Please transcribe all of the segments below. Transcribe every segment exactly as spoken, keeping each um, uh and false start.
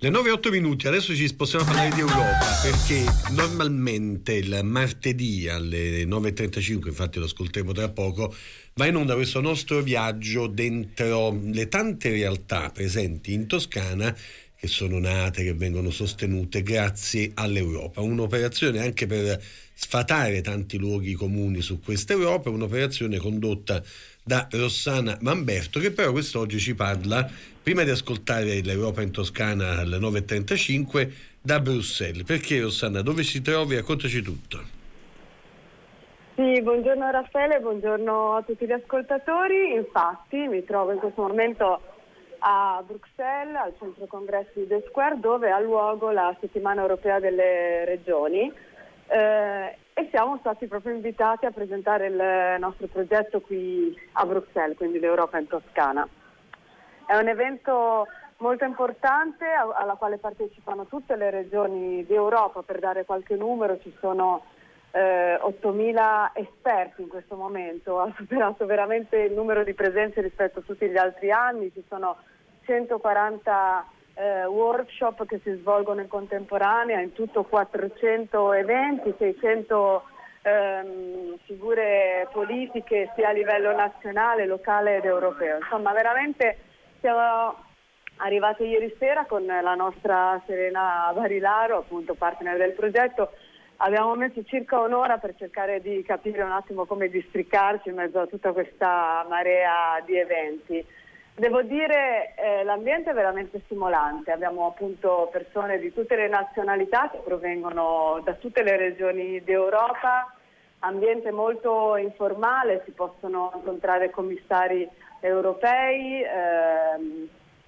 Le nove e otto minuti, adesso ci spostiamo a parlare di Europa, perché normalmente il martedì alle nove e trentacinque, infatti lo ascolteremo tra poco, va in onda questo nostro viaggio dentro le tante realtà presenti in Toscana che sono nate, che vengono sostenute grazie all'Europa. Un'operazione anche per sfatare tanti luoghi comuni su questa Europa, un'operazione condotta da Rossana Mamberto, che però quest'oggi ci parla, prima di ascoltare l'Europa in Toscana alle nove e trentacinque, da Bruxelles. Perché, Rossana, dove si trovi? Raccontaci tutto. Sì, buongiorno Raffaele, buongiorno a tutti gli ascoltatori. Infatti mi trovo in questo momento a Bruxelles, al centro congressi di The Square, dove ha luogo la settimana europea delle regioni. Eh, e siamo stati proprio invitati a presentare il nostro progetto qui a Bruxelles, quindi l'Europa in Toscana. È un evento molto importante alla quale partecipano tutte le regioni d'Europa. Per dare qualche numero, ci sono eh, ottomila esperti in questo momento, ha superato veramente il numero di presenze rispetto a tutti gli altri anni. Ci sono centoquaranta Eh, workshop che si svolgono in contemporanea, in tutto quattrocento eventi, seicento ehm, figure politiche sia a livello nazionale, locale ed europeo. Insomma, veramente siamo arrivati ieri sera con la nostra Serena Barilaro, appunto partner del progetto. Abbiamo messo circa un'ora per cercare di capire un attimo come districarci in mezzo a tutta questa marea di eventi. Devo dire eh, l'ambiente è veramente stimolante, abbiamo appunto persone di tutte le nazionalità che provengono da tutte le regioni d'Europa, ambiente molto informale, si possono incontrare commissari europei, ehm,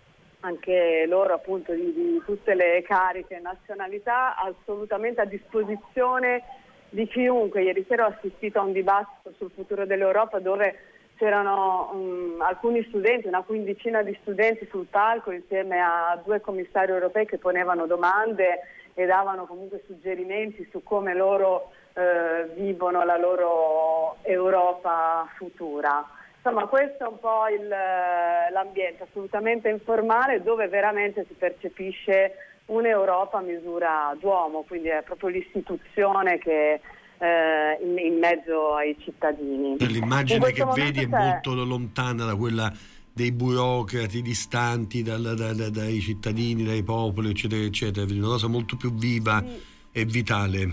anche loro appunto di, di tutte le cariche e nazionalità, assolutamente a disposizione di chiunque. Ieri sera ho assistito a un dibattito sul futuro dell'Europa dove c'erano um, alcuni studenti, una quindicina di studenti sul palco insieme a due commissari europei che ponevano domande e davano comunque suggerimenti su come loro eh, vivono la loro Europa futura. Insomma, questo è un po' il, l'ambiente assolutamente informale, dove veramente si percepisce un'Europa a misura d'uomo, quindi è proprio l'istituzione che In, in mezzo ai cittadini. L'immagine che vedi è c'è... molto lontana da quella dei burocrati distanti dal, da, da, dai cittadini, dai popoli, eccetera, eccetera. Una cosa molto più viva sì. e vitale.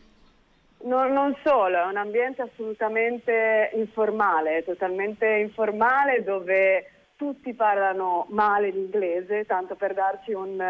No, non solo, è un ambiente assolutamente informale, totalmente informale, dove tutti parlano male l'inglese, tanto per darci un...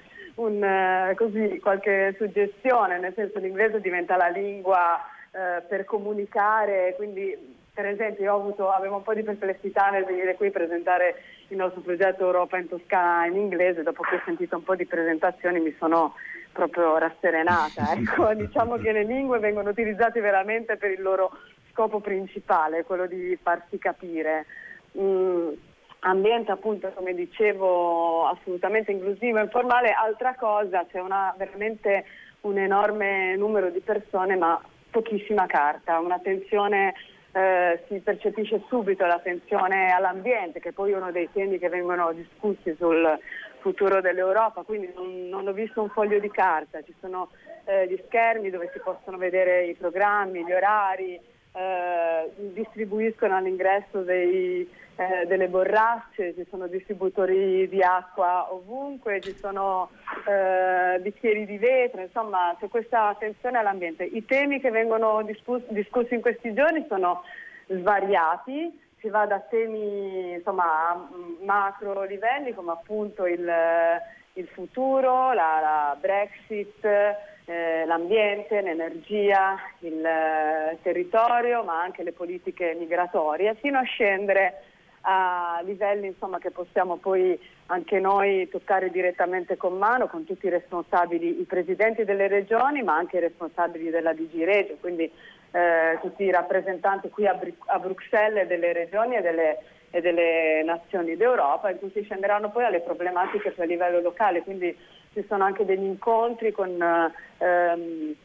Un, così, qualche suggestione, nel senso l'inglese diventa la lingua eh, per comunicare, quindi per esempio io ho avuto, avevo un po' di perplessità nel venire qui a presentare il nostro progetto Europa in Toscana in inglese. Dopo che ho sentito un po' di presentazioni mi sono proprio rasserenata, ecco. Diciamo che le lingue vengono utilizzate veramente per il loro scopo principale, quello di farsi capire. Mm. Ambiente appunto, come dicevo, assolutamente inclusivo e informale. Altra cosa, c'è una, veramente un enorme numero di persone ma pochissima carta, un'attenzione, eh, si percepisce subito l'attenzione all'ambiente, che poi è uno dei temi che vengono discussi sul futuro dell'Europa, quindi non, non ho visto un foglio di carta, ci sono eh, gli schermi dove si possono vedere i programmi, gli orari, eh, distribuiscono all'ingresso dei Eh, delle borracce, ci sono distributori di acqua ovunque, ci sono eh, bicchieri di vetro, insomma c'è questa attenzione all'ambiente. I temi che vengono discus- discussi in questi giorni sono svariati, si va da temi insomma a macro livelli come appunto il, il futuro, la, la Brexit, eh, l'ambiente, l'energia, il eh, territorio, ma anche le politiche migratorie, fino a scendere a livelli insomma che possiamo poi anche noi toccare direttamente con mano, con tutti i responsabili, i presidenti delle regioni, ma anche i responsabili della D G Regio, quindi eh, tutti i rappresentanti qui a, Bru- a Bruxelles delle regioni e delle, e delle nazioni d'Europa, in cui si scenderanno poi alle problematiche più a livello locale, quindi ci sono anche degli incontri con ehm,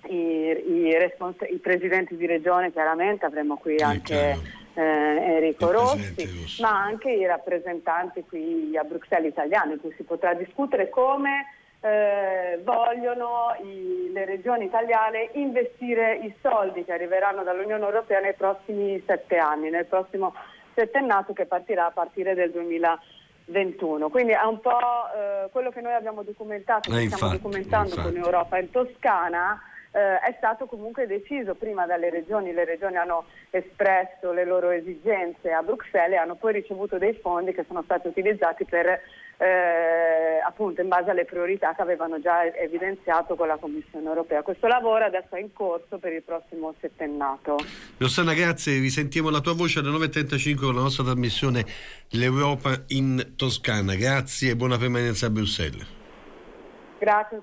i, i, respons- i presidenti di regione, chiaramente avremo qui anche eh, Enrico Rossi, Rossi, ma anche i rappresentanti qui a Bruxelles italiani, in cui si potrà discutere come eh, vogliono i, le regioni italiane investire i soldi che arriveranno dall'Unione Europea nei prossimi sette anni, nel prossimo settennato che partirà a partire del duemilaventuno. Quindi è un po' eh, quello che noi abbiamo documentato, che eh, stiamo infatti, documentando infatti. con Europa in Toscana. Eh, è stato comunque deciso prima dalle regioni, le regioni hanno espresso le loro esigenze a Bruxelles e hanno poi ricevuto dei fondi che sono stati utilizzati per eh, appunto in base alle priorità che avevano già evidenziato con la Commissione Europea. Questo lavoro adesso è in corso per il prossimo settennato. Rossana, grazie, risentiamo la tua voce alle nove e trentacinque con la nostra trasmissione L'Europa in Toscana. Grazie e buona permanenza a Bruxelles. Grazie.